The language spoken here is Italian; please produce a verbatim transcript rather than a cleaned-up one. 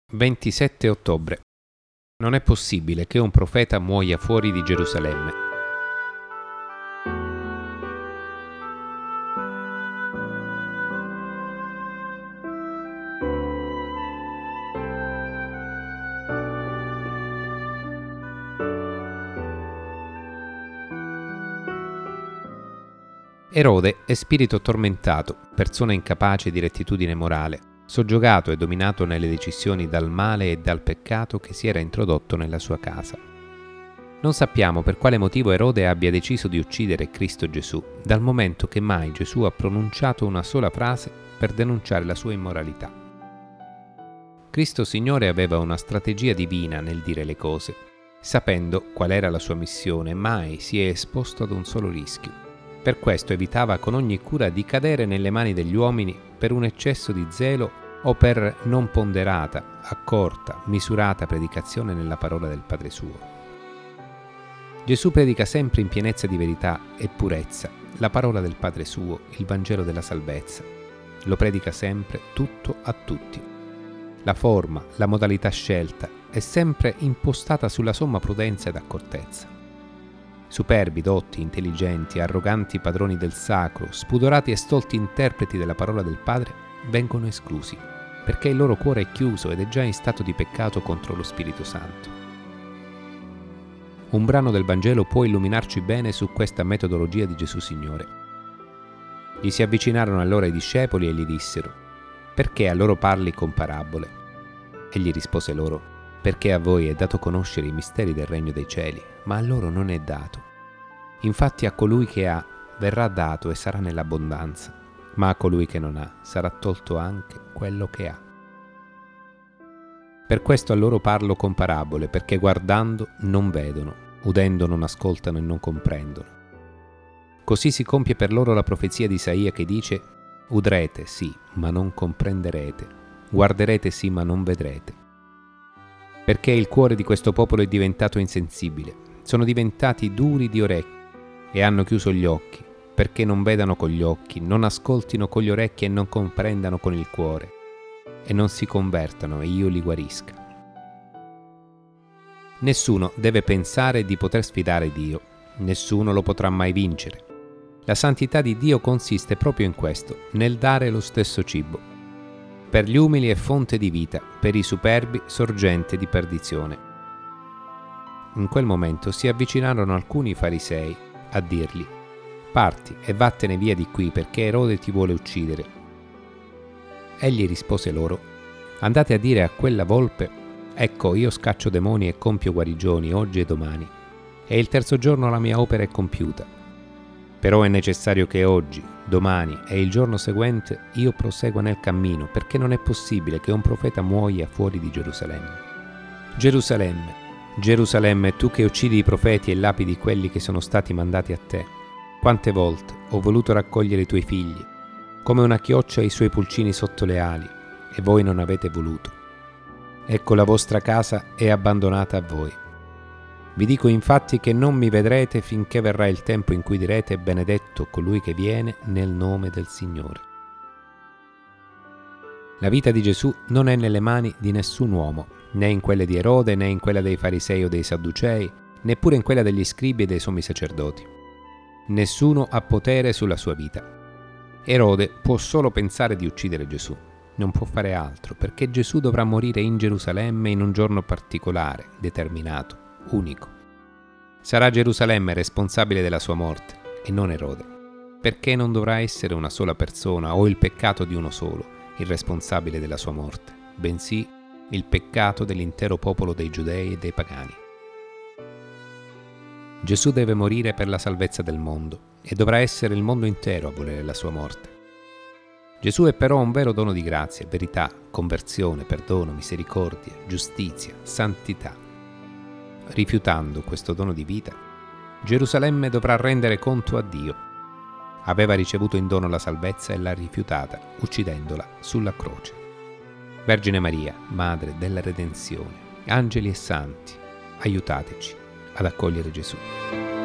ventisette ottobre. Non è possibile che un profeta muoia fuori di Gerusalemme. Erode è spirito tormentato, persona incapace di rettitudine morale, soggiogato e dominato nelle decisioni dal male e dal peccato che si era introdotto nella sua casa. Non sappiamo per quale motivo Erode abbia deciso di uccidere Cristo Gesù, dal momento che mai Gesù ha pronunciato una sola frase per denunciare la sua immoralità. Cristo Signore aveva una strategia divina nel dire le cose. Sapendo qual era la sua missione, mai si è esposto ad un solo rischio. Per questo evitava con ogni cura di cadere nelle mani degli uomini per un eccesso di zelo o per non ponderata, accorta, misurata predicazione nella parola del Padre suo. Gesù predica sempre in pienezza di verità e purezza la parola del Padre suo, il Vangelo della salvezza. Lo predica sempre tutto a tutti. La forma, la modalità scelta è sempre impostata sulla somma prudenza ed accortezza. Superbi, dotti, intelligenti, arroganti padroni del sacro, spudorati e stolti interpreti della parola del Padre vengono esclusi, perché il loro cuore è chiuso ed è già in stato di peccato contro lo Spirito Santo. Un brano del Vangelo può illuminarci bene su questa metodologia di Gesù Signore. Gli si avvicinarono allora i discepoli e gli dissero: «Perché a loro parli con parabole?» Egli rispose loro: «Perché a voi è dato conoscere i misteri del regno dei cieli, ma a loro non è dato. Infatti a colui che ha verrà dato e sarà nell'abbondanza, ma a colui che non ha sarà tolto anche quello che ha. Per questo a loro parlo con parabole, perché guardando non vedono, udendo non ascoltano e non comprendono. Così si compie per loro la profezia di Isaia che dice: udrete sì, ma non comprenderete, guarderete sì, ma non vedrete. Perché il cuore di questo popolo è diventato insensibile, sono diventati duri di orecchie e hanno chiuso gli occhi, perché non vedano con gli occhi, non ascoltino con gli orecchi e non comprendano con il cuore, e non si convertano e io li guarisca». Nessuno deve pensare di poter sfidare Dio, nessuno lo potrà mai vincere. La santità di Dio consiste proprio in questo, nel dare lo stesso cibo. Per gli umili è fonte di vita, per i superbi sorgente di perdizione. In quel momento si avvicinarono alcuni farisei a dirgli: «Parti e vattene via di qui, perché Erode ti vuole uccidere». Egli rispose loro: «Andate a dire a quella volpe: ecco, io scaccio demoni e compio guarigioni oggi e domani, e il terzo giorno la mia opera è compiuta. Però è necessario che oggi, domani e il giorno seguente io prosegua nel cammino, perché non è possibile che un profeta muoia fuori di Gerusalemme. Gerusalemme, Gerusalemme, tu che uccidi i profeti e lapidi quelli che sono stati mandati a te, quante volte ho voluto raccogliere i tuoi figli, come una chioccia i suoi pulcini sotto le ali, e voi non avete voluto. Ecco, la vostra casa è abbandonata a voi. Vi dico infatti che non mi vedrete finché verrà il tempo in cui direte: benedetto colui che viene nel nome del Signore». La vita di Gesù non è nelle mani di nessun uomo, né in quelle di Erode, né in quella dei farisei o dei sadducei, neppure in quella degli scribi e dei sommi sacerdoti. Nessuno ha potere sulla sua vita. Erode può solo pensare di uccidere Gesù, non può fare altro, perché Gesù dovrà morire in Gerusalemme in un giorno particolare, determinato, unico. Sarà Gerusalemme responsabile della sua morte e non Erode, perché non dovrà essere una sola persona o il peccato di uno solo il responsabile della sua morte, bensì il peccato dell'intero popolo dei giudei e dei pagani. Gesù deve morire per la salvezza del mondo e dovrà essere il mondo intero a volere la sua morte. Gesù è però un vero dono di grazia, verità, conversione, perdono, misericordia, giustizia, santità. Rifiutando questo dono di vita, Gerusalemme dovrà rendere conto a Dio. Aveva ricevuto in dono la salvezza e l'ha rifiutata, uccidendola sulla croce. Vergine Maria, Madre della Redenzione, angeli e santi, aiutateci ad accogliere Gesù.